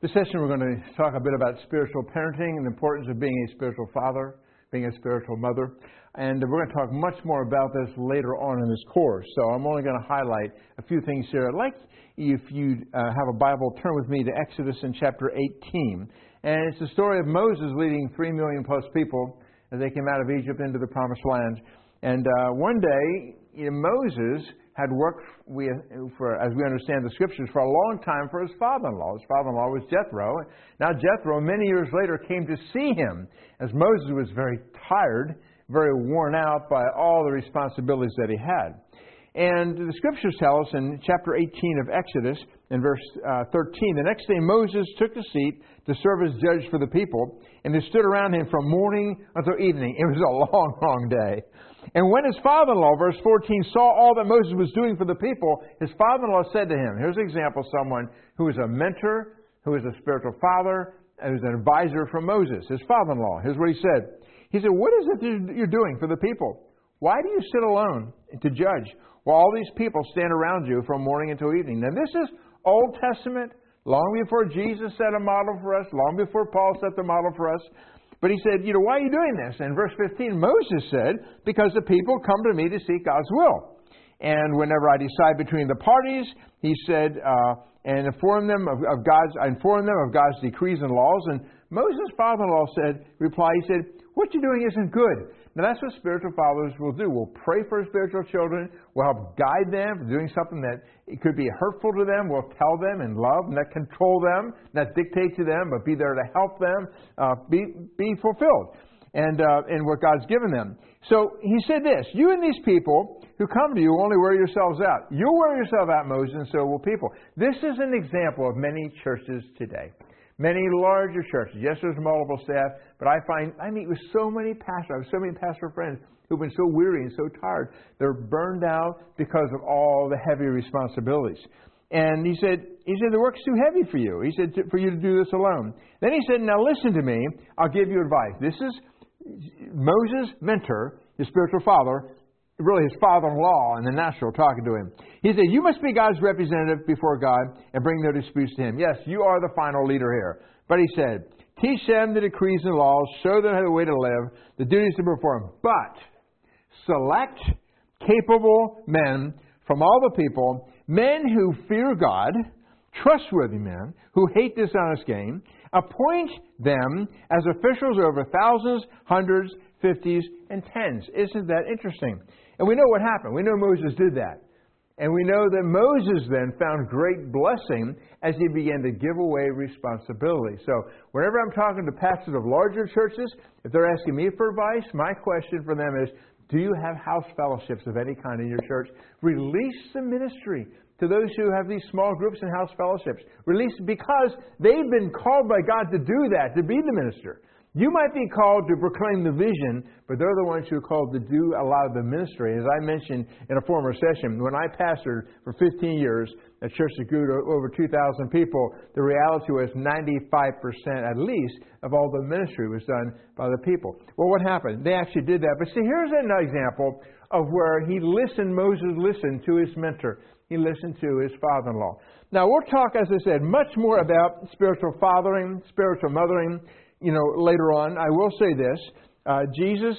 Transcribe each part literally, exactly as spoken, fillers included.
This session we're going to talk a bit about spiritual parenting and the importance of being a spiritual father, being a spiritual mother. And we're going to talk much more about this later on in this course. So I'm only going to highlight a few things here. I'd like, if you uh, have a Bible, turn with me to Exodus in chapter eighteen. And it's the story of Moses leading three million plus people as they came out of Egypt into the Promised Land. And uh, one day, you know, Moses had worked, with, for, as we understand the Scriptures, for a long time for his father-in-law. His father-in-law was Jethro. Now Jethro, many years later, came to see him as Moses was very tired, very worn out by all the responsibilities that he had. And the Scriptures tell us in chapter eighteen of Exodus, in verse uh, thirteen, the next day Moses took the seat to serve as judge for the people, and they stood around him from morning until evening. It was a long, long day. And when his father-in-law, verse fourteen, saw all that Moses was doing for the people, his father-in-law said to him, here's an example of someone who is a mentor, who is a spiritual father, and who's an advisor from Moses, his father-in-law. Here's what he said. He said, what is it you're doing for the people? Why do you sit alone to judge while all these people stand around you from morning until evening? Now this is Old Testament, long before Jesus set a model for us, long before Paul set the model for us. But he said, you know, why are you doing this? And verse fifteen, Moses said, because the people come to me to seek God's will. And whenever I decide between the parties, he said, uh, and inform them of, of God's, I inform them of God's decrees and laws. And Moses' father-in-law said, reply, he said, what you're doing isn't good. Now that's what spiritual fathers will do. We'll pray for spiritual children. We'll help guide them for doing something that it could be hurtful to them. We'll tell them in love, not control them, not dictate to them, but be there to help them uh, be be fulfilled and uh, in what God's given them. So he said this, you and these people who come to you will only wear yourselves out. You'll wear yourself out, Moses, and so will people. This is an example of many churches today. Many larger churches. Yes, there's multiple staff, but I find I meet with so many pastors. I have so many pastor friends who've been so weary and so tired. They're burned out because of all the heavy responsibilities. And he said, he said, the work's too heavy for you. He said, for you to do this alone. Then he said, now listen to me. I'll give you advice. This is Moses' mentor, his spiritual father, really his father-in-law in the natural talking to him. He said, you must be God's representative before God and bring their disputes to him. Yes, you are the final leader here. But he said, teach them the decrees and laws, show them the way to live, the duties to perform. But select capable men from all the people, men who fear God, trustworthy men who hate dishonest gain. Appoint them as officials over thousands, hundreds, fifties, and tens. Isn't that interesting? And we know what happened. We know Moses did that. And we know that Moses then found great blessing as he began to give away responsibility. So whenever I'm talking to pastors of larger churches, if they're asking me for advice, my question for them is, do you have house fellowships of any kind in your church? Release the ministry to those who have these small groups and house fellowships. Release because they've been called by God to do that, to be the minister. You might be called to proclaim the vision, but they're the ones who are called to do a lot of the ministry. As I mentioned in a former session, when I pastored for fifteen years, a church that grew to over two thousand people, the reality was ninety-five percent at least of all the ministry was done by the people. Well, what happened? They actually did that. But see, here's an example of where he listened, Moses listened to his mentor. He listened to his father-in-law. Now, we'll talk, as I said, much more about spiritual fathering, spiritual mothering, you know, later on. I will say this. Uh, Jesus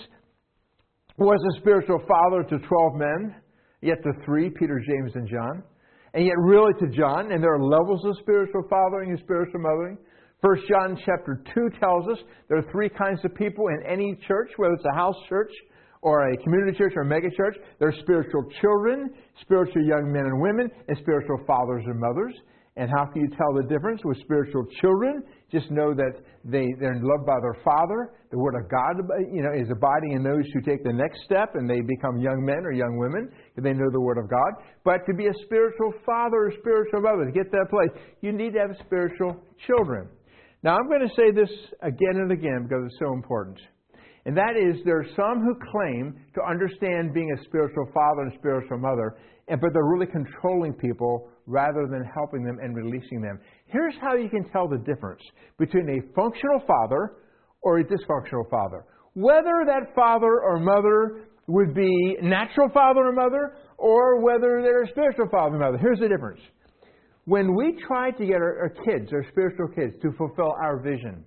was a spiritual father to twelve men, yet to three, Peter, James, and John. And yet really to John. And there are levels of spiritual fathering and spiritual mothering. First John chapter two tells us there are three kinds of people in any church, whether it's a house church or a community church or a mega church. There are spiritual children, spiritual young men and women, and spiritual fathers and mothers. And how can you tell the difference with spiritual children? Just know that they, they're loved by their Father. The Word of God, you know, is abiding in those who take the next step and they become young men or young women because they know the Word of God. But to be a spiritual father or spiritual mother, to get to that place, you need to have spiritual children. Now, I'm going to say this again and again because it's so important. And that is, there are some who claim to understand being a spiritual father and spiritual mother, and but they're really controlling people rather than helping them and releasing them. Here's how you can tell the difference between a functional father or a dysfunctional father. Whether that father or mother would be natural father or mother, or whether they're a spiritual father or mother. Here's the difference. When we try to get our, our kids, our spiritual kids, to fulfill our vision,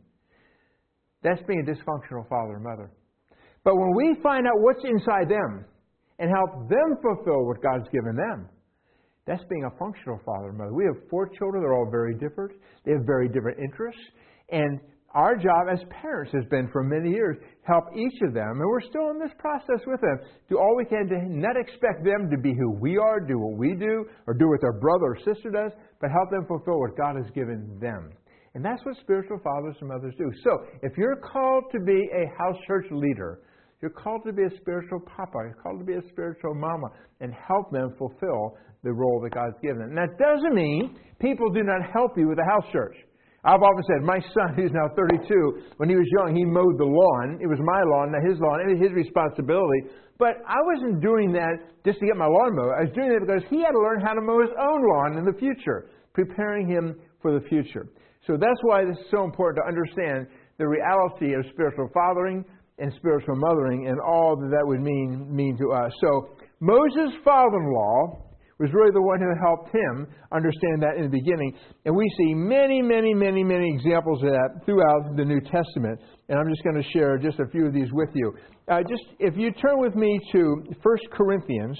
that's being a dysfunctional father and mother. But when we find out what's inside them and help them fulfill what God's given them, that's being a functional father and mother. We have four children. They're all very different. They have very different interests. And our job as parents has been for many years, help each of them, and we're still in this process with them, do all we can to not expect them to be who we are, do what we do, or do what their brother or sister does, but help them fulfill what God has given them. And that's what spiritual fathers and mothers do. So, if you're called to be a house church leader, you're called to be a spiritual papa, you're called to be a spiritual mama, and help them fulfill the role that God's given them. And that doesn't mean people do not help you with the house church. I've often said, my son, who's now thirty-two, when he was young, he mowed the lawn. It was my lawn, not his lawn. It was his responsibility. But I wasn't doing that just to get my lawn mowed. I was doing that because he had to learn how to mow his own lawn in the future, preparing him for the future. So that's why this is so important to understand the reality of spiritual fathering and spiritual mothering and all that that would mean, mean to us. So Moses' father-in-law was really the one who helped him understand that in the beginning. And we see many, many, many, many examples of that throughout the New Testament. And I'm just going to share just a few of these with you. Uh, just if you turn with me to First Corinthians,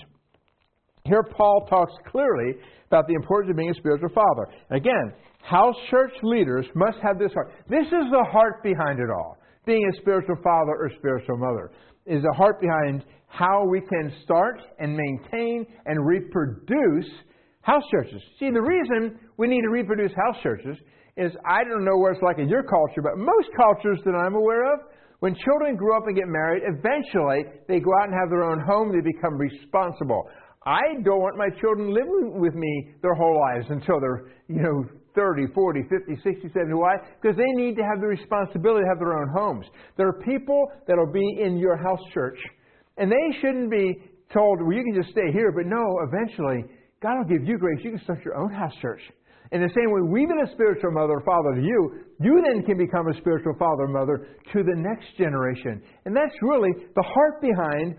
here Paul talks clearly about the importance of being a spiritual father. Again, house church leaders must have this heart. This is the heart behind it all. Being a spiritual father or spiritual mother is the heart behind how we can start and maintain and reproduce house churches. See, the reason we need to reproduce house churches is, I don't know what it's like in your culture, but most cultures that I'm aware of, when children grow up and get married, eventually they go out and have their own home, they become responsible. I don't want my children living with me their whole lives until they're, you know, thirty, forty, fifty, sixty, seventy. Why? Because they need to have the responsibility to have their own homes. There are people that will be in your house church, and they shouldn't be told, well, you can just stay here. But no, eventually, God will give you grace. You can start your own house church. In the same way, we've been a spiritual mother or father to you, you then can become a spiritual father or mother to the next generation. And that's really the heart behind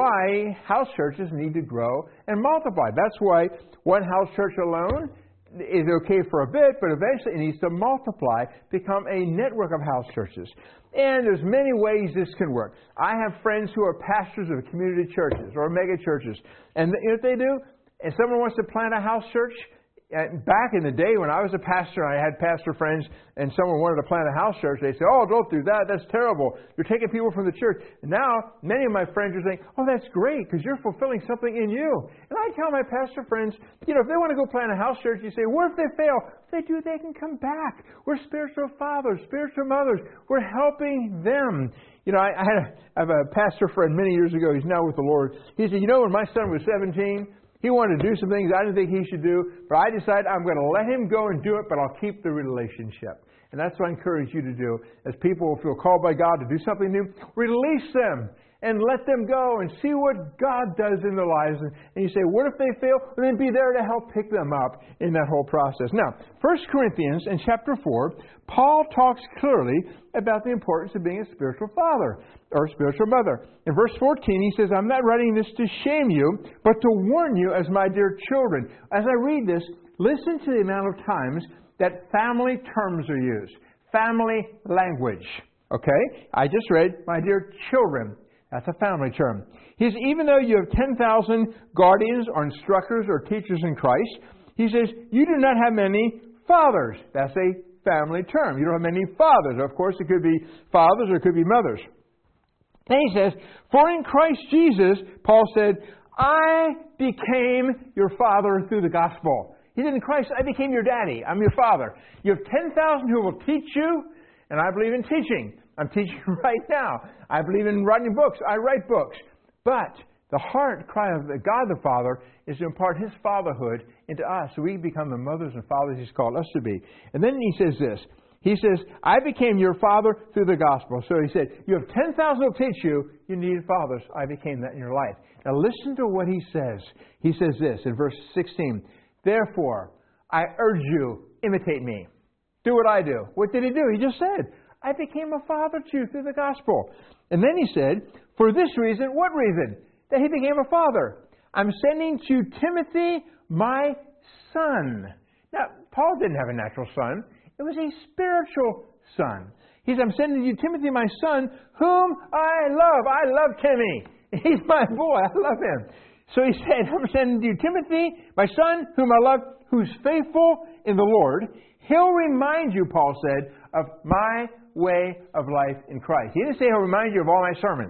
why house churches need to grow and multiply. That's why one house church alone is okay for a bit, but eventually it needs to multiply, become a network of house churches. And there's many ways this can work. I have friends who are pastors of community churches or mega churches. And you know what they do? If someone wants to plant a house church, and back in the day when I was a pastor, I had pastor friends, and someone wanted to plant a house church, they say, oh, don't do that. That's terrible. You're taking people from the church. And now, many of my friends are saying, oh, that's great, because you're fulfilling something in you. And I tell my pastor friends, you know, if they want to go plant a house church, you say, what if they fail? If they do, they can come back. We're spiritual fathers, spiritual mothers. We're helping them. You know, I, I, had a, I have a pastor friend many years ago. He's now with the Lord. He said, you know, when my son was seventeen, he wanted to do some things I didn't think he should do, but I decided I'm going to let him go and do it, but I'll keep the relationship. And that's what I encourage you to do. As people feel called by God to do something new, release them and let them go and see what God does in their lives. And you say, what if they fail? And then be there to help pick them up in that whole process. Now, First Corinthians in chapter four, Paul talks clearly about the importance of being a spiritual father or a spiritual mother. In verse fourteen, he says, I'm not writing this to shame you, but to warn you as my dear children. As I read this, listen to the amount of times that family terms are used. Family language. Okay? I just read, my dear children. That's a family term. He says, even though you have ten thousand guardians or instructors or teachers in Christ, he says, you do not have many fathers. That's a family term. You don't have many fathers. Of course, it could be fathers or it could be mothers. Then he says, for in Christ Jesus, Paul said, I became your father through the gospel. He said, in Christ, I became your daddy. I'm your father. You have ten thousand who will teach you, and I believe in teaching. I'm teaching right now. I believe in writing books. I write books. But the heart cry of the God the Father is to impart His fatherhood into us so we become the mothers and fathers He's called us to be. And then he says this. He says, I became your father through the gospel. So he said, you have ten thousand who will teach you. You need fathers. I became that in your life. Now listen to what he says. He says this in verse sixteen. Therefore, I urge you, imitate me. Do what I do. What did he do? He just said, I became a father to you through the gospel. And then he said, for this reason, what reason? That he became a father. I'm sending to Timothy, my son. Now, Paul didn't have a natural son. It was a spiritual son. He said, I'm sending you Timothy, my son, whom I love. I love Timmy. He's my boy. I love him. So he said, I'm sending you Timothy, my son, whom I love, who's faithful in the Lord. He'll remind you, Paul said, of my way of life in Christ. He didn't say he'll remind you of all my sermons.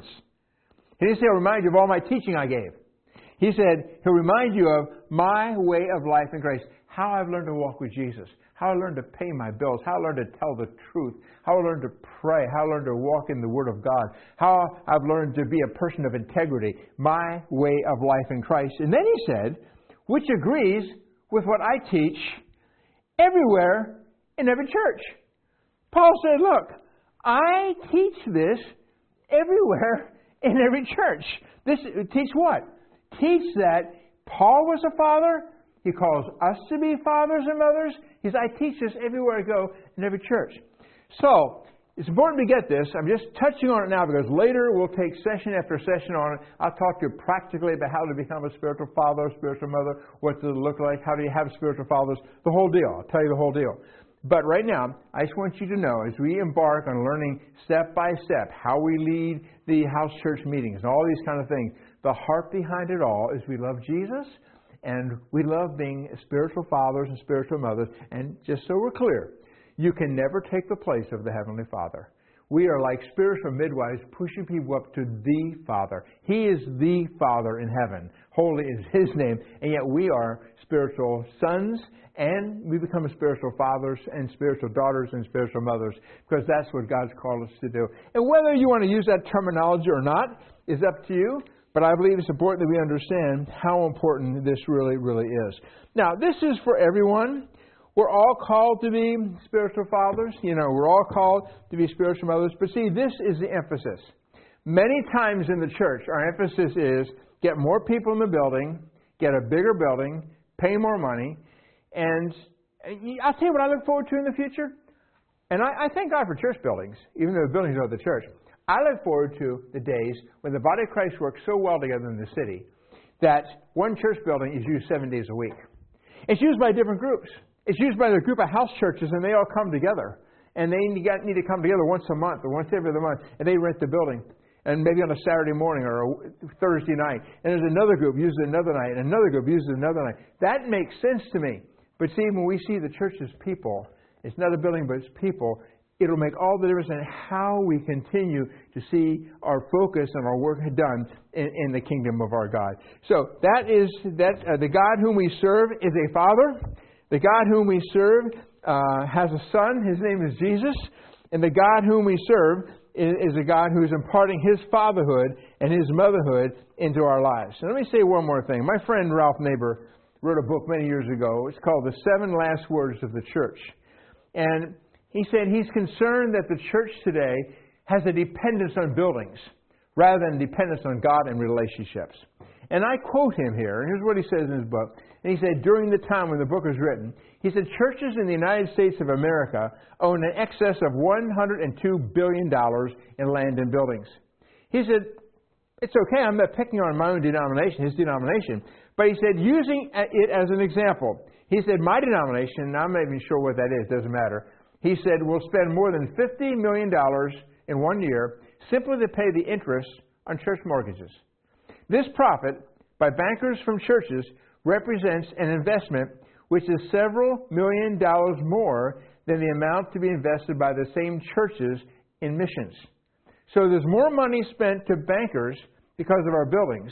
He didn't say he'll remind you of all my teaching I gave. He said he'll remind you of my way of life in Christ. How I've learned to walk with Jesus. How I learned to pay my bills. How I learned to tell the truth. How I learned to pray. How I learned to walk in the Word of God. How I've learned to be a person of integrity. My way of life in Christ. And then he said, which agrees with what I teach everywhere in every church. Paul said, look, I teach this everywhere in every church. This teach what? Teach that Paul was a father. He calls us to be fathers and mothers. He says, I teach this everywhere I go in every church. So, it's important to get this. I'm just touching on it now because later we'll take session after session on it. I'll talk to you practically about how to become a spiritual father, spiritual mother, what does it look like, how do you have spiritual fathers, the whole deal. I'll tell you the whole deal. But right now, I just want you to know, as we embark on learning step by step how we lead the house church meetings and all these kind of things, the heart behind it all is we love Jesus and we love being spiritual fathers and spiritual mothers. And just so we're clear, you can never take the place of the Heavenly Father. We are like spiritual midwives pushing people up to the Father. He is the Father in heaven. Holy is His name. And yet we are spiritual sons and we become spiritual fathers and spiritual daughters and spiritual mothers because that's what God's called us to do. And whether you want to use that terminology or not is up to you. But I believe it's important that we understand how important this really, really is. Now, this is for everyone. We're all called to be spiritual fathers. You know, we're all called to be spiritual mothers. But see, this is the emphasis. Many times in the church, our emphasis is get more people in the building, get a bigger building, pay more money. And I'll tell you what I look forward to in the future. And I, I thank God for church buildings, even though the buildings are the church. I look forward to the days when the body of Christ works so well together in the city that one church building is used seven days a week. It's used by different groups. It's used by a group of house churches, and they all come together. And they need to come together once a month or once every other month, and they rent the building. And maybe on a Saturday morning or a Thursday night. And there's another group uses it another night, and another group uses it another night. That makes sense to me. But see, when we see the church as people, it's not a building, but it's people, it'll make all the difference in how we continue to see our focus and our work done in, in the kingdom of our God. So that is that uh, the God whom we serve is a Father. The God whom we serve uh, has a Son. His name is Jesus. And the God whom we serve is, is a God who is imparting His fatherhood and His motherhood into our lives. And let me say one more thing. My friend Ralph Neighbor wrote a book many years ago. It's called The Seven Last Words of the Church. And he said he's concerned that the church today has a dependence on buildings rather than dependence on God and relationships. And I quote him here. And here's what he says in his book. And he said, during the time when the book was written, he said, churches in the United States of America own an excess of one hundred two billion dollars in land and buildings. He said, it's okay, I'm not picking on my own denomination, his denomination. But he said, using it as an example, he said, my denomination, I'm not even sure what that is, doesn't matter. He said, we'll spend more than fifty million dollars in one year simply to pay the interest on church mortgages. This profit by bankers from churches represents an investment which is several million dollars more than the amount to be invested by the same churches in missions. So there's more money spent to bankers because of our buildings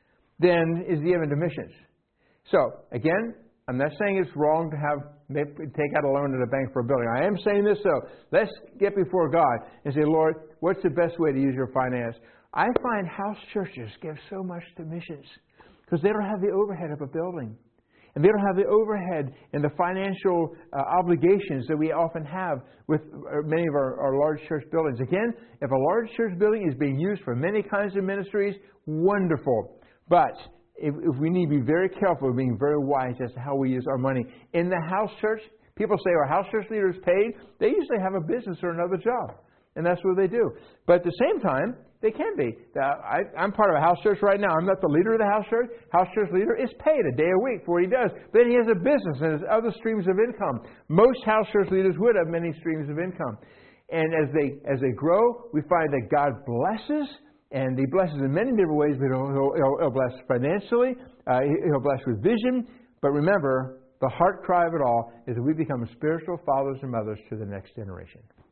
than is given to missions. So, again, I'm not saying it's wrong to have take out a loan at a bank for a building. I am saying this, so let's get before God and say, Lord, what's the best way to use your finance? I find house churches give so much to missions because they don't have the overhead of a building. And they don't have the overhead and the financial uh, obligations that we often have with many of our, our large church buildings. Again, if a large church building is being used for many kinds of ministries, wonderful. But if, if we need to be very careful of being very wise as to how we use our money. In the house church, people say, are house church leaders paid? They usually have a business or another job. And that's what they do. But at the same time, they can be. Uh, I, I'm part of a house church right now. I'm not the leader of the house church. House church leader is paid a day a week for what he does. But then he has a business and has other streams of income. Most house church leaders would have many streams of income. And as they as they grow, we find that God blesses, and He blesses in many different ways. But He'll, he'll, he'll bless financially. Uh, he'll bless with vision. But remember, the heart cry of it all is that we become spiritual fathers and mothers to the next generation.